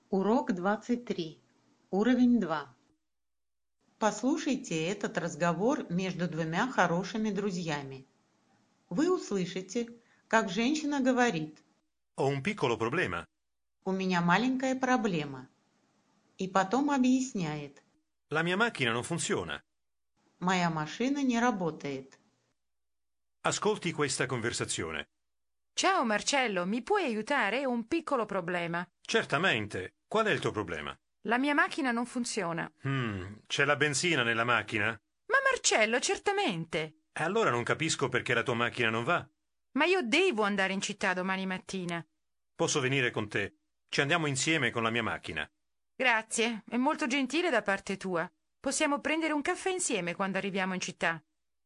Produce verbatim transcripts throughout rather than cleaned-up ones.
Урок двадцать три. Уровень два. Послушайте этот разговор между двумя хорошими друзьями. Вы услышите, как женщина говорит: Ho un piccolo problema. «У меня маленькая проблема». И потом объясняет: La mia macchina non funziona. «Моя машина не работает». Ascolti questa conversazione. Ciao Marcello, mi puoi aiutare? Ho un piccolo problema. Certamente. Qual è il tuo problema? La mia macchina non funziona. Hmm, c'è la benzina nella macchina? Ma Marcello, certamente. E allora non capisco perché la tua macchina non va. Ma io devo andare in città domani mattina. Posso venire con te? Ci andiamo insieme con la mia macchina. Grazie, è molto gentile da parte tua. Possiamo prendere un caffè insieme quando arriviamo in città.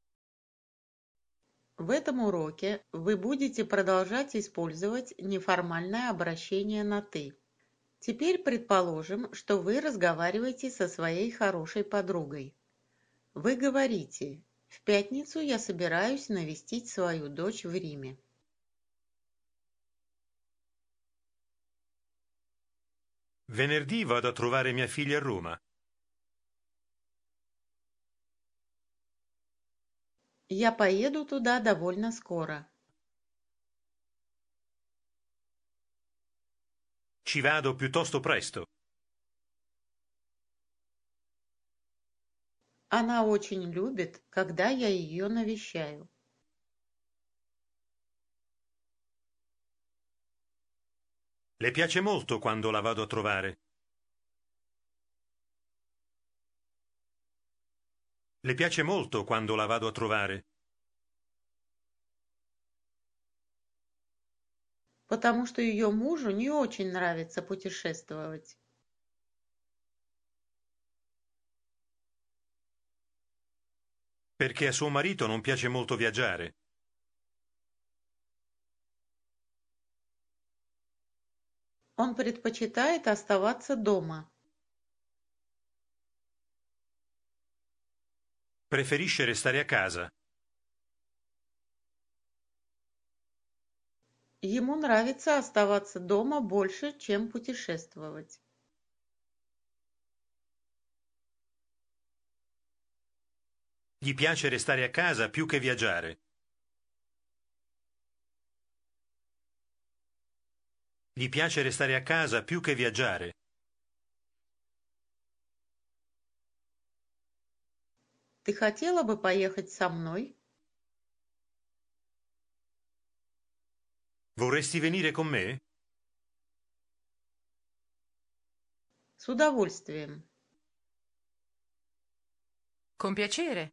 В этом уроке вы будете продолжать использовать неформальное обращение на «ты». Теперь предположим, что вы разговариваете со своей хорошей подругой. Вы говорите: «В пятницу я собираюсь навестить свою дочь в Риме». Venerdì vado a trovare mia figlia a Roma. Я поеду туда довольно скоро. Ci vado piuttosto presto. Она очень любит, когда я ее навещаю. Le piace molto quando la vado a trovare. Le piace molto quando la vado a trovare. Потому что ее мужу не очень нравится путешествовать. Perché a suo marito non piace molto viaggiare. Он предпочитает оставаться дома. Preferisce restare a casa. Ему нравится оставаться дома больше, чем путешествовать. Gli piace restare a casa più che viaggiare. Gli piace restare a casa più che viaggiare. Ты хотела бы поехать со мной? Vorresti venire con me? С удовольствием. Con piacere.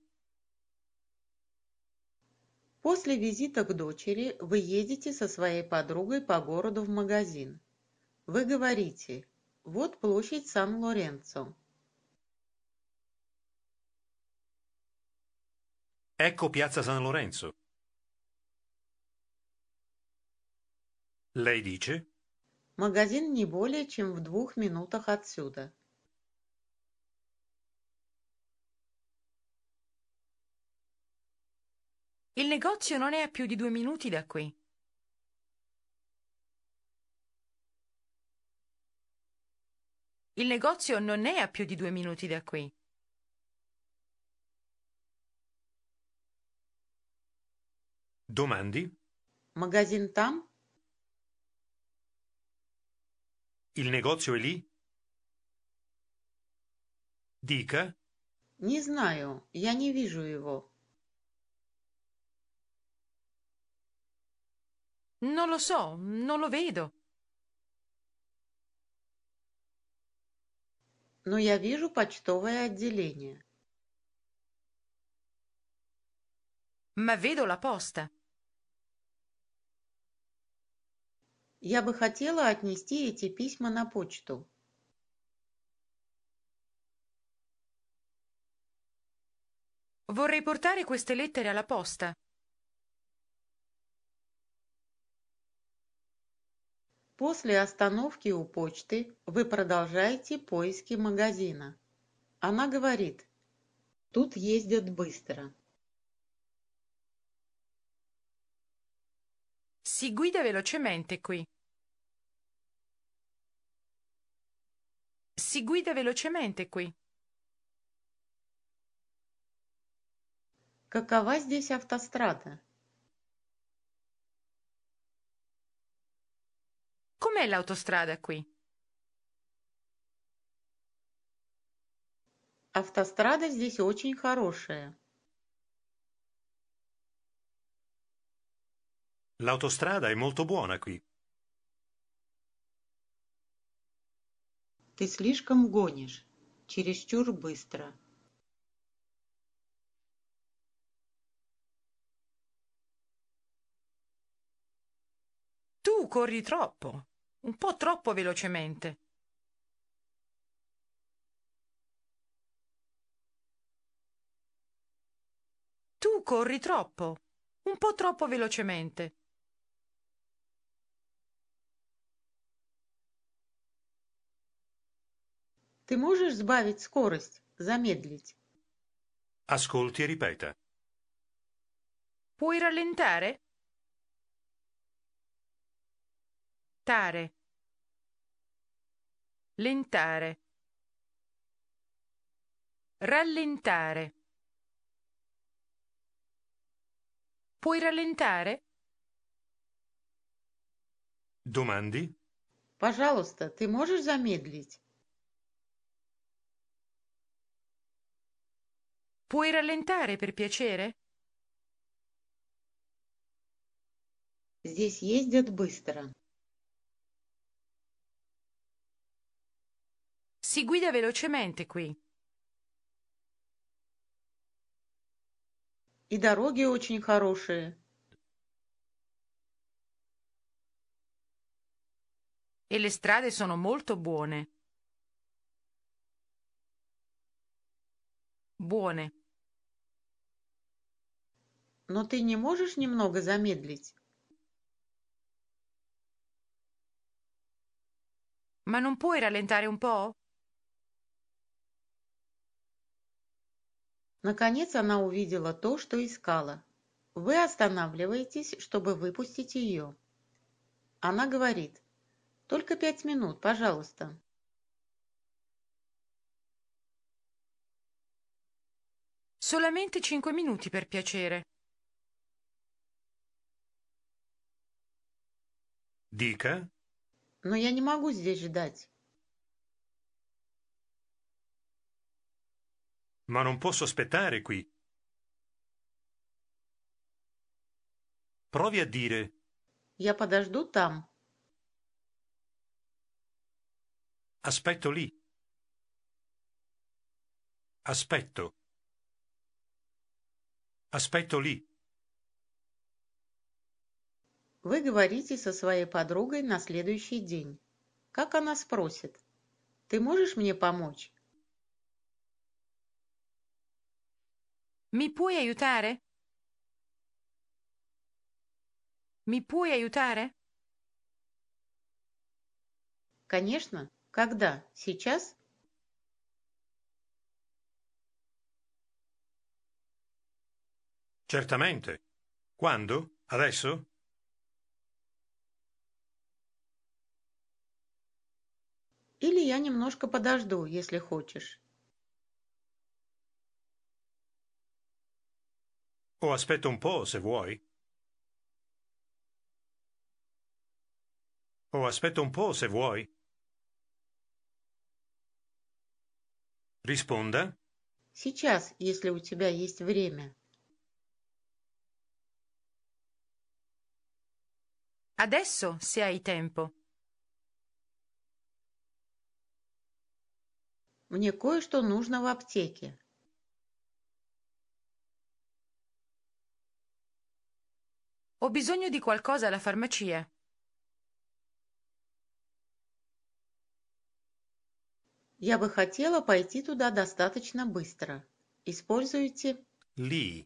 После визита к дочери вы едете со своей подругой по городу в магазин. Вы говорите: «Вот площадь Сан-Лоренцо». Ecco Piazza San Lorenzo. Lei dice: Магазин не более чем в двух минутах отсюда. Il negozio non è a più di due minuti da qui. Il negozio non è a più di due minuti da qui. Domandi? Магазин там? Il negozio è lì? Dica: Не знаю, я не вижу его. Non lo so, non lo vedo. Но я вижу почтовое отделение. Ma vedo la posta. Я бы хотела отнести эти письма на почту. Vorrei portare queste lettere alla posta. После остановки у почты вы продолжаете поиски магазина. Она говорит: «Тут ездят быстро». Si guida velocemente qui. Si guida velocemente qui. Какова здесь автострада? Com'è l'autostrada qui? Автострада здесь очень хорошая. L'autostrada è molto buona qui. Ты слишком гонишь. Чересчур быстро. Tu corri troppo, un po' troppo velocemente. Tu corri troppo, un po' troppo velocemente. Ты можешь сбавить скорость, замедлить? Ascolti e ripeta. Puoi rallentare? Tare. Lentare. Rallentare. Puoi rallentare? Domandi? Пожалуйста, ты можешь замедлить? Puoi rallentare per piacere? Здесь ездят быстро. Si guida velocemente qui. И дороги очень хорошие. E le strade sono molto buone. Buone. Но ты не можешь немного замедлить? Ma non puoi rallentare un po'? Наконец она увидела то, что искала. Вы останавливаетесь, чтобы выпустить ее. Она говорит: «Только пять минут, пожалуйста». Solamente cinque minuti per piacere. Dica. Но я не могу здесь ждать. Ma non posso aspettare qui. Provi a dire. Я подожду там. Aspetto lì. Aspetto. Aspetto lì. Вы говорите со своей подругой на следующий день. Как она спросит: «Ты можешь мне помочь?» Mi puoi aiutare? Mi puoi aiutare? Конечно. Когда? Сейчас? Certamente. Quando? Adesso? Или я немножко подожду, если хочешь. O aspetto un po', se vuoi. O aspetto un po', se vuoi. Risponda. Сейчас, если у тебя есть время. Adesso, se hai tempo. Мне кое-что нужно в аптеке. Ho bisogno di qualcosa alla farmacia. Я бы хотела пойти туда достаточно быстро. Используйте Lì.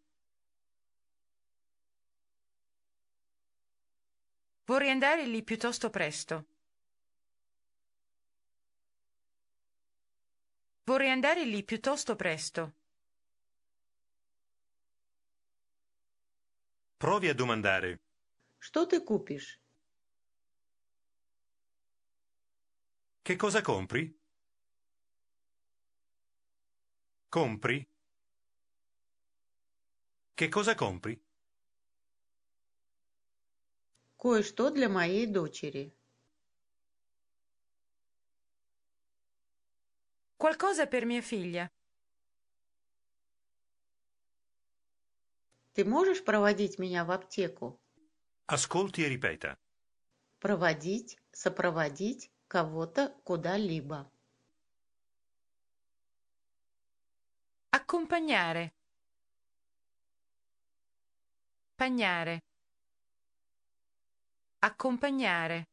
Vorrei andare lì piuttosto presto. Vorrei andare lì piuttosto presto. Provi a domandare. Что ты купишь? Che cosa compri? Compri? Che cosa compri? Кое-что для моей дочери. Qualcosa per mia figlia. Ты можешь проводить меня в аптеку? Ascolti e ripeta. Проводить, сопроводить кого-то куда-либо. Accompagnare. Pagnare. Accompagnare.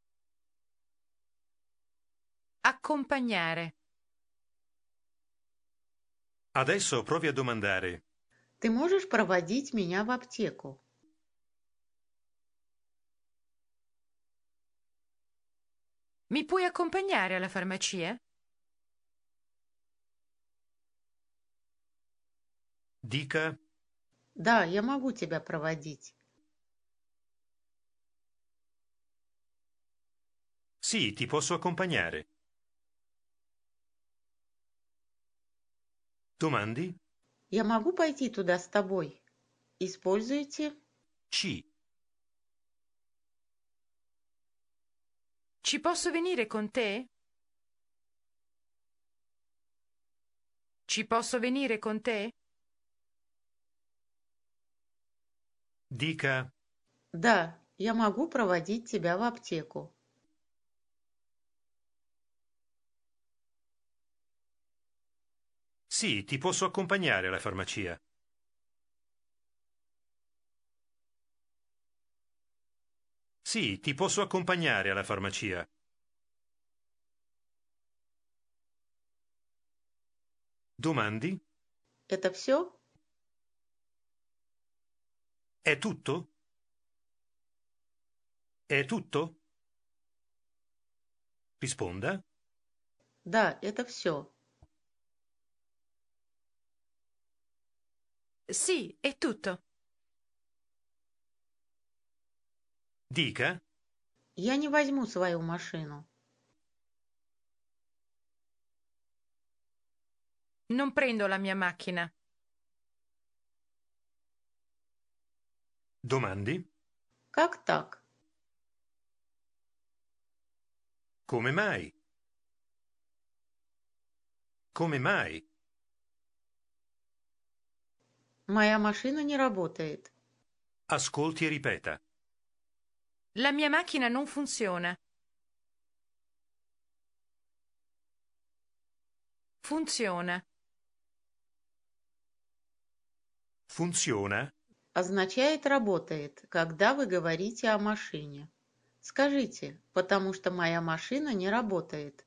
Accompagnare. Adesso provi a domandare. Ты можешь проводить меня в аптеку? Mi puoi accompagnare alla farmacia? Dica. Да, я могу тебя проводить. Sì, ti posso accompagnare. Domandi? Я могу пойти туда с тобой? Используйте C. Ci posso venire con te? Ci posso venire con te? Dica. Да, я могу проводить тебя в аптеку. Sì, ti posso accompagnare alla farmacia. Sì, ti posso accompagnare alla farmacia. Domandi? Это все? È tutto? È tutto? Risponda. Да, это все. Sì, è tutto. Dica. Я не возьму свою машину. Non prendo la mia macchina. Domandi? Как так? Come mai? Come mai? Моя машина не работает. Ascolti e ripeta. La mia macchina non funziona. Funziona. Funziona? Означает работает, когда вы говорите о машине. Скажите, потому что моя машина не работает.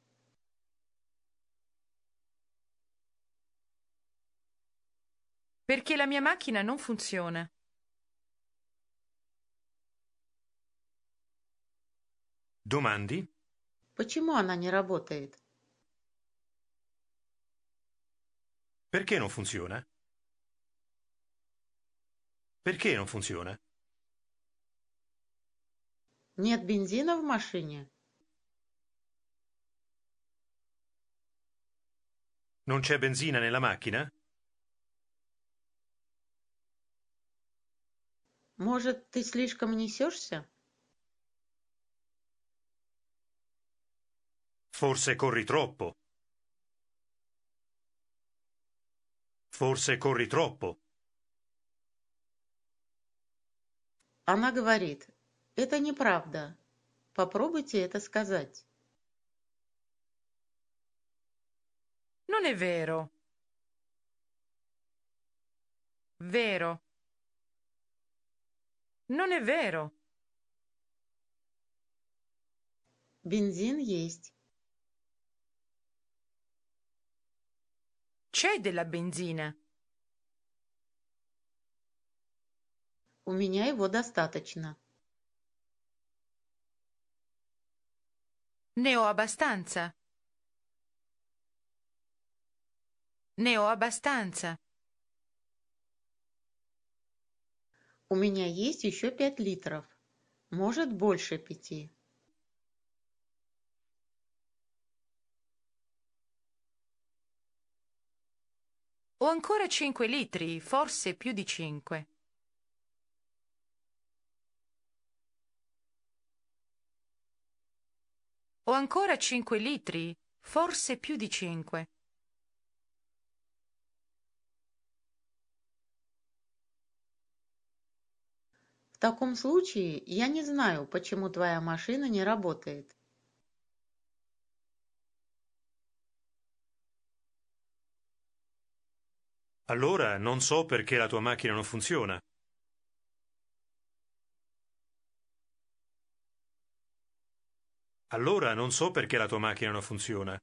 Perché la mia macchina non funziona. Domandi? Почему она не работает? Perché non funziona? Perché non funziona? Нет бензина в машине? Non c'è benzina nella macchina? Может, ты слишком несешься? Forse corri troppo. Forse corri troppo. Она говорит, это неправда. Попробуйте это сказать. Non è vero. Vero. Non è vero. Бензин есть. C'è della benzina. У меня его достаточно. Ne ho abbastanza. Ne ho abbastanza. У меня есть еще пять литров. Может, больше пяти. Ho ancora cinque litri, forse più di cinque. Ho ancora cinque litri, forse più di cinque. В таком случае я не знаю, почему твоя машина не работает. Allora non so perché la tua macchina non funziona. Allora non so perché la tua macchina non funziona.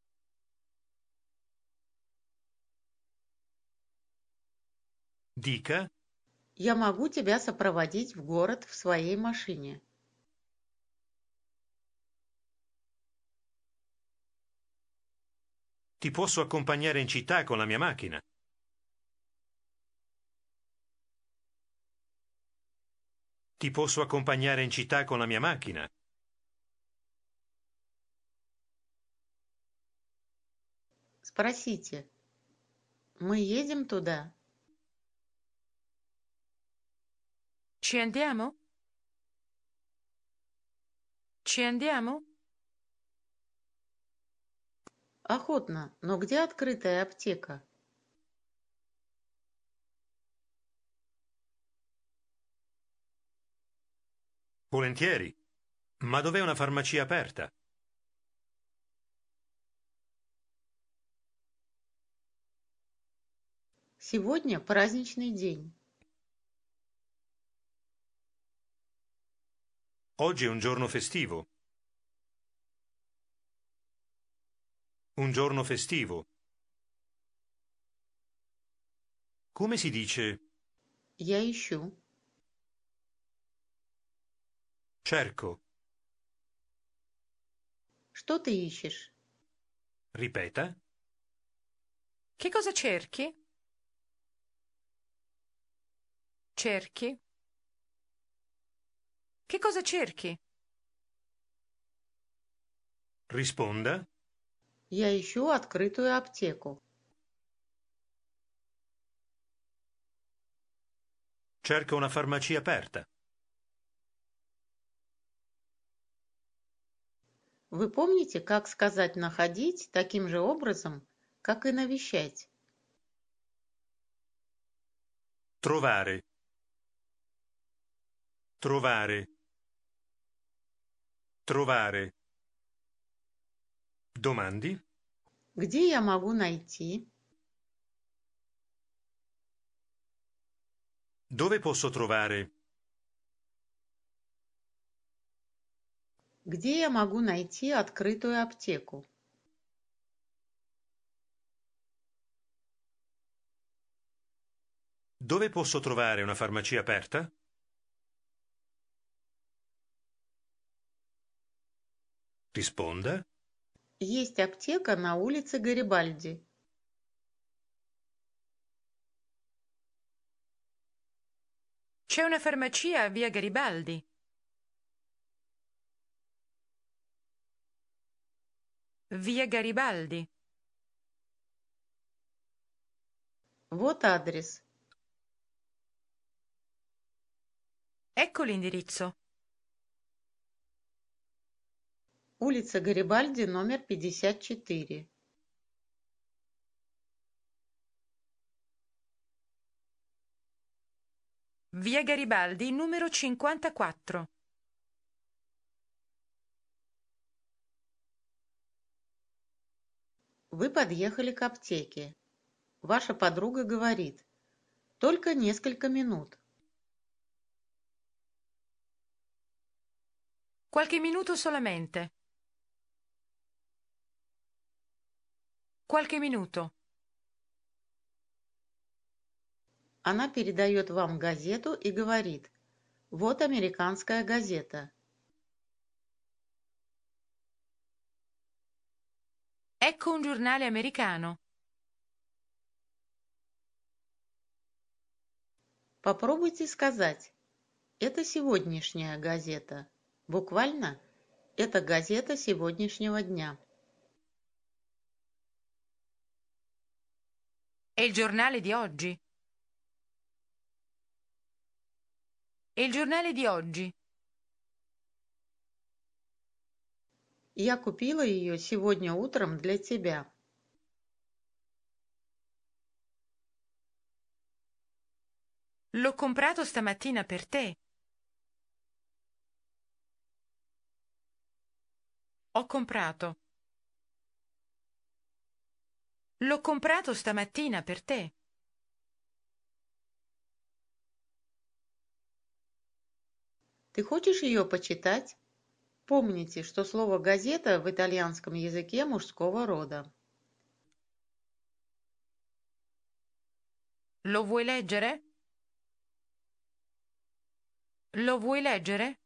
Dica, Я могу тебя сопроводить в город в своей машине. ti posso accompagnare in città con la mia macchina. Ti posso accompagnare in città con la mia macchina. Спросите, мы едем туда? Ci andiamo? Ci andiamo? Охотно, но где открытая аптека? Volentieri. Ma dov'è una farmacia aperta? Сегодня праздничный день. Oggi è un giorno festivo. Un giorno festivo. Come si dice Я ищу. cerco? Что ты ищешь? Ripeta. Che cosa cerchi? Cerchi? Che cosa cerchi? Risponda. Я ищу открытую аптеку. Cerco una farmacia aperta. Вы помните, как сказать «находить» таким же образом, как и навещать? Trovare. Trovare. Trovare. Domandi? Где я могу найти? Dove posso trovare? Где я могу найти открытую аптеку? Dove posso trovare una farmacia aperta? Risponda. Есть аптека на улице Гарибальди. C'è una farmacia a via Garibaldi. Via Garibaldi. Вот адрес. Ecco l'indirizzo. Улица Гарибальди, номер пятьдесят четыре. Via Garibaldi, numero cinquantaquattro. Вы подъехали к аптеке. Ваша подруга говорит, только несколько минут. Qualche minuto solamente. Qualche minuto. Она передает вам газету и говорит, вот американская газета. Ecco un giornale americano. Попробуйте сказать, это сегодняшняя газета. Буквально, это газета сегодняшнего дня. È il giornale di oggi. È il giornale di oggi. Я купила ее сегодня утром для тебя. L'ho comprato stamattina per te. Ho comprato. L'ho comprato stamattina per te. Ты хочешь ее почитать? Помните, что слово «газета» в итальянском языке мужского рода. Lo vuoi leggere? Lo vuoi leggere?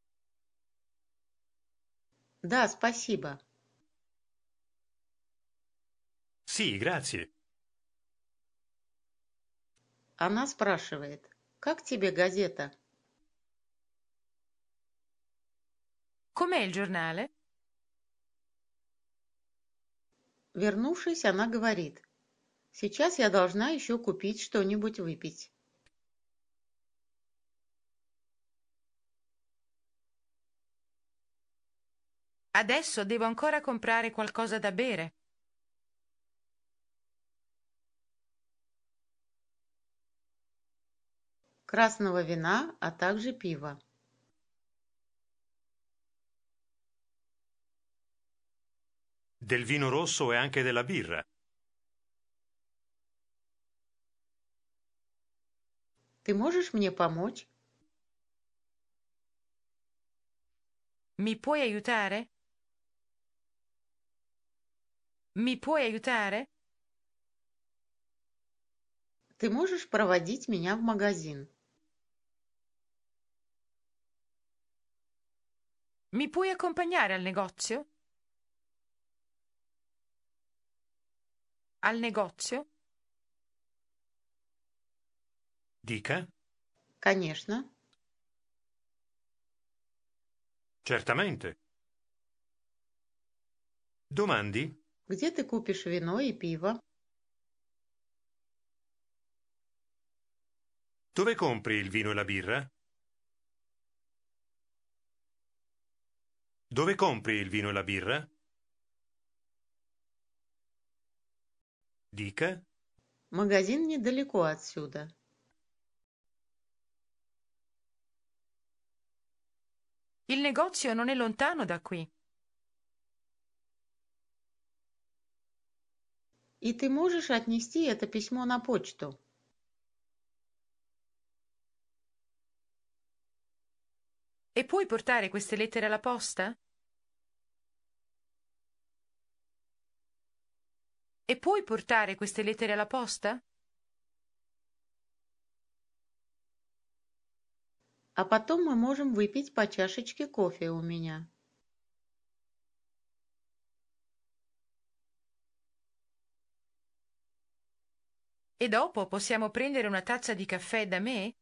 Да, спасибо. Sì, grazie. Она спрашивает, как тебе газета? Com'è il giornale? Вернувшись, она говорит, сейчас я должна еще купить что-нибудь выпить. Adesso devo ancora comprare qualcosa da bere. Красного вина, а также пива. Del vino rosso e anche della birra. Ты можешь мне помочь? Mi puoi aiutare? Mi puoi aiutare? Ты можешь проводить меня в магазин? Mi puoi accompagnare al negozio? Al negozio? Dica. Конечно. Certamente. Domandi? Где ты купишь вино и пиво? Dove compri il vino e la birra? Dove compri il vino e la birra? Dica. Магазин недалеко отсюда. Il negozio non è lontano da qui. И ты можешь отнести это письмо на почту? E puoi portare queste lettere alla posta? E puoi portare queste lettere alla posta? А потом мы можем выпить по чашечке кофе у меня. E dopo possiamo prendere una tazza di caffè da me?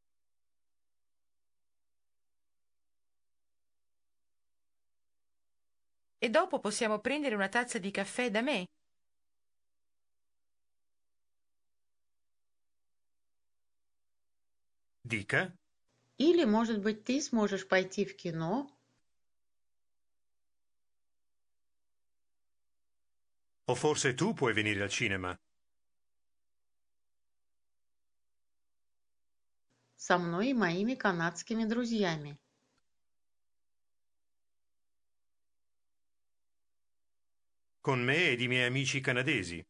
E dopo possiamo prendere una tazza di caffè da me? Dica. Или, может быть, ты сможешь пойти в кино? O forse tu puoi venire al cinema. Со мной и моими канадскими друзьями. Con me ed i miei amici canadesi.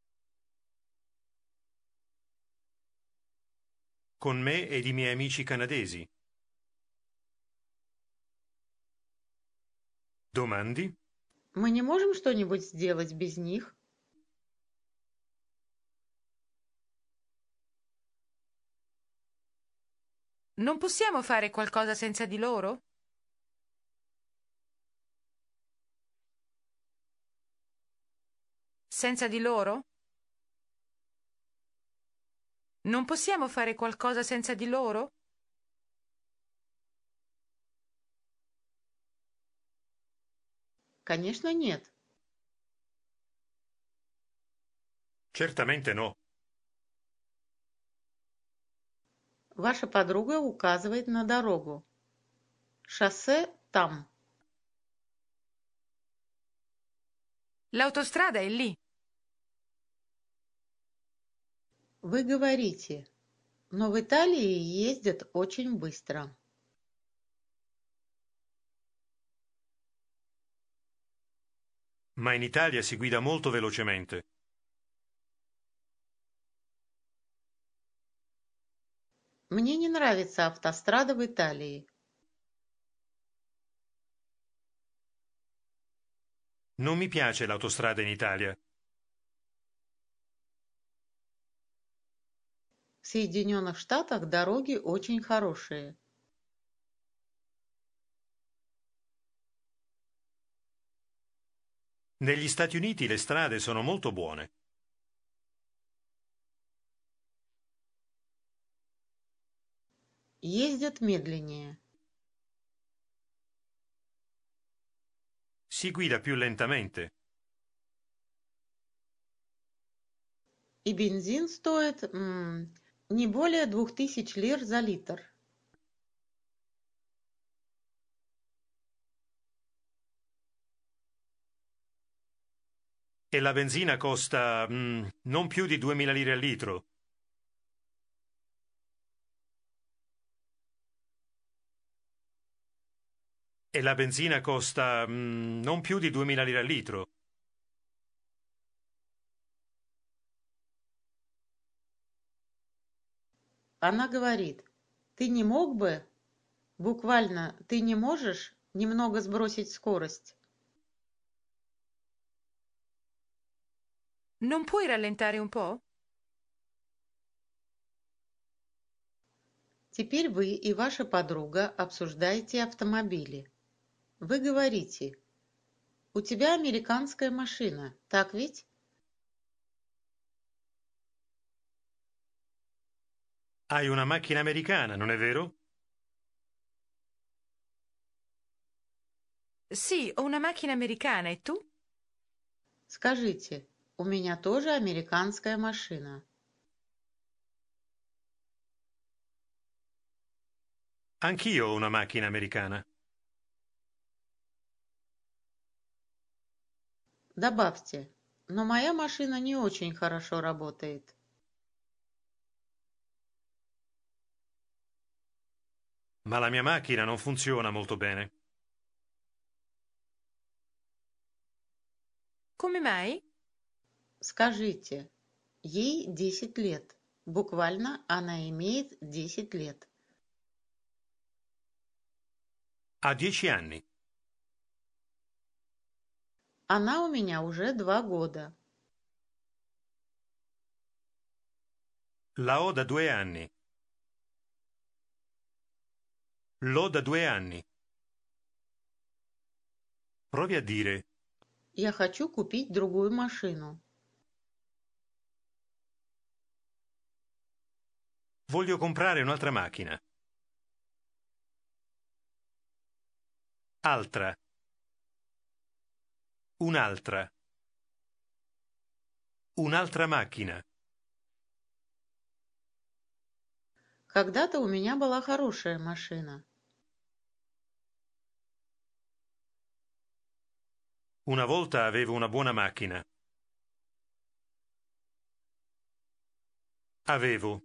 Con me ed i miei amici canadesi. Domandi? Мы не можем что-нибудь сделать без них? Non possiamo fare qualcosa senza di loro? Senza di loro? Non possiamo fare qualcosa senza di loro? Конечно, нет. Certamente no. Ваша подруга указывает на дорогу. Шоссе там. L'autostrada è lì. Вы говорите, но в Италии ездят очень быстро. Ma in Italia si guida molto velocemente. Мне не нравится автострада в Италии. Non mi piace l'autostrada in Italia. В Соединенных Штатах дороги очень хорошие. Negli Stati Uniti le strade sono molto buone. Ездят медленнее. Si guida più lentamente. И бензин стоит м, не более двух тысяч лир за литр. E la benzina costa mm, non più di duemila lire al litro. E la benzina costa mm, non più di duemila lire al litro. Она говорит, ты не мог бы, буквально, ты не можешь немного сбросить скорость? Non puoi rallentare un po'? Теперь вы и ваша подруга обсуждаете автомобили. Вы говорите, у тебя американская машина, так ведь? Hai una macchina americana, non è vero? Sì, ho una macchina americana, e tu? Скажите, у меня тоже американская машина. Anch'io ho una macchina americana. Добавьте, но моя машина не очень хорошо работает. Ma la mia macchina non funziona molto bene. Come mai? Скажите, ей десять лет. Буквально она имеет десять лет. Ha dieci anni. Она у меня уже два года. La ho da due anni. L'ho da due anni. Provi a dire Я хочу купить другую машину. voglio comprare un'altra macchina. Altra. Un'altra. Un'altra macchina. Когда-то у меня была хорошая машина. Una volta avevo una buona macchina. Avevo.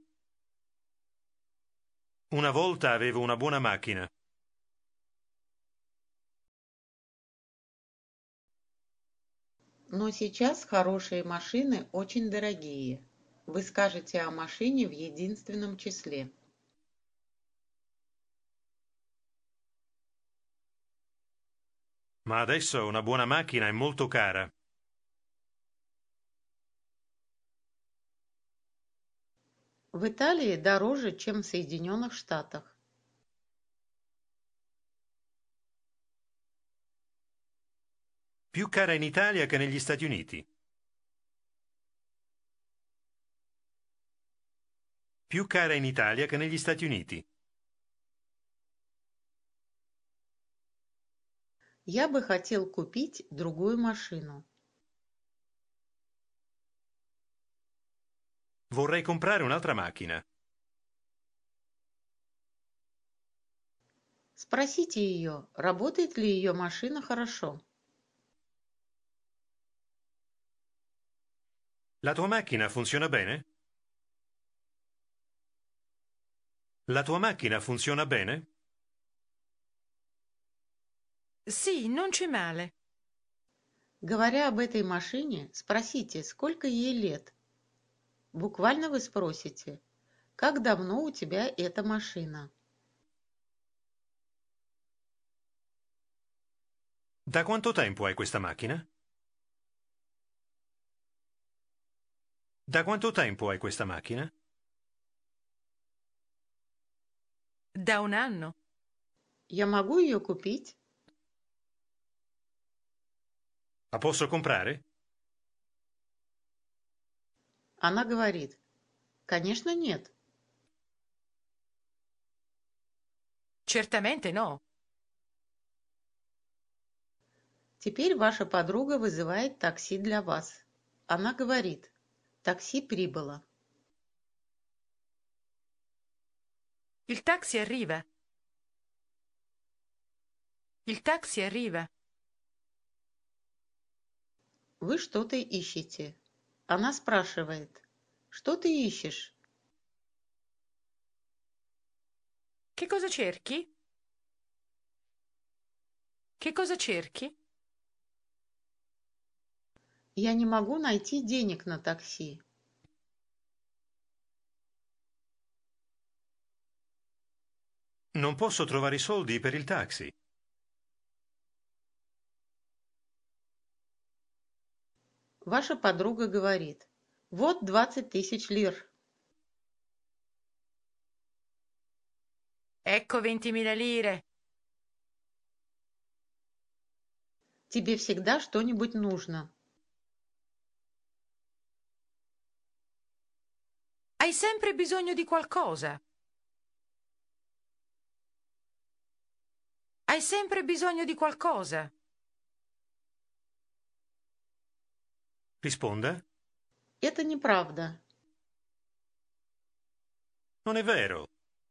Una volta avevo una buona macchina. Но сейчас хорошие машины очень дорогие. Вы скажете о машине в единственном числе. Ma adesso una buona macchina è molto cara. В Италии дороже, чем в Соединенных Штатах. Più cara in Italia che negli Stati Uniti. Più cara in Italia che negli Stati Uniti. Я бы хотел купить другую машину. Vorrei comprare un'altra macchina. Спросите ее, работает ли ее машина хорошо. La tua macchina funziona bene? La tua macchina funziona bene? Sì, non c'è male. Говоря об этой машине, спросите, сколько ей лет. Буквально вы спросите, как давно у тебя эта машина? Da quanto tempo hai questa macchina? Da quanto tempo hai questa macchina? Da un anno. Я могу ее купить? La posso comprare? Она говорит, конечно нет. Certamente no. Теперь ваша подруга вызывает такси для вас. Она говорит, такси прибыло. Il taxi arriva. Il taxi arriva. Вы что-то ищете. Она спрашивает, что ты ищешь? Che cosa cerchi? Che cosa cerchi? Я не могу найти денег на такси. Non posso trovare i soldi per il taxi. Ваша подруга говорит, вот двадцать тысяч лир. Ecco ventimila lire. Тебе всегда что-нибудь нужно. Hai sempre bisogno di qualcosa. Hai sempre bisogno di qualcosa. Risponda. Это неправда. Non è vero.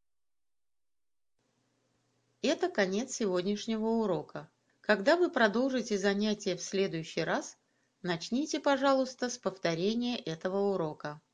Это конец сегодняшнего урока. Когда вы продолжите занятие в следующий раз, начните, пожалуйста, с повторения этого урока.